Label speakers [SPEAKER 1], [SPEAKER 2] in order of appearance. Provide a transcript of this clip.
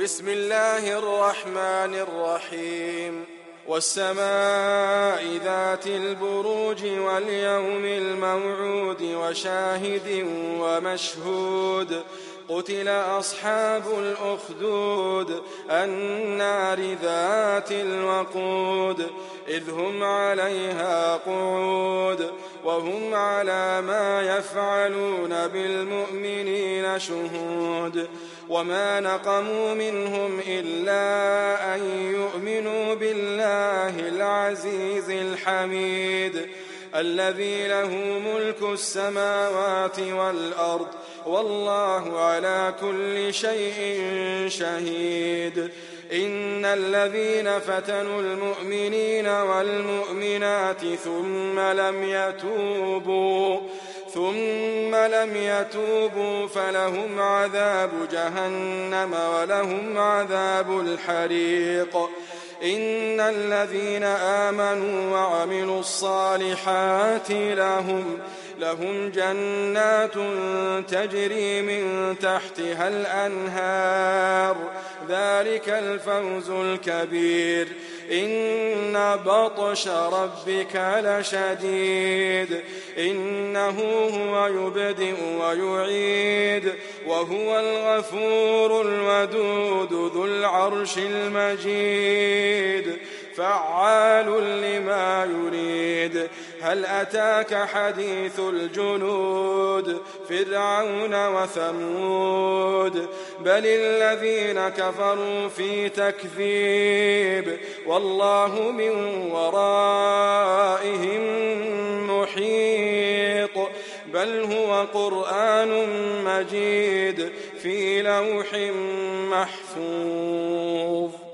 [SPEAKER 1] بسم الله الرحمن الرحيم والسماء ذات البروج واليوم الموعود وشاهد ومشهود قتل أصحاب الأخدود النار ذات الوقود إذ هم عليها قعود وهم على ما يفعلون بالمؤمنين شهود وما نقموا منهم إلا أن يؤمنوا بالله العزيز الحميد الذي له ملك السماوات والأرض والله على كل شيء شهيد إن الذين فتنوا المؤمنين والمؤمنات ثم لم يتوبوا فلهم عذاب جهنم ولهم عذاب الحريق إن الذين آمنوا وعملوا الصالحات لهم جنات تجري من تحتها الأنهار ذلك الفوز الكبير إن بطش ربك لشديد إنه هو يبدئ ويعيد وهو الغفور الودود ذو العرش المجيد فعال لما يريد هل أتاك حديث الجنود فرعون وثمود بل الذين كفروا في تكذيب والله من ورائهم محيط بل هو قرآن مجيد في لوح محفوظ.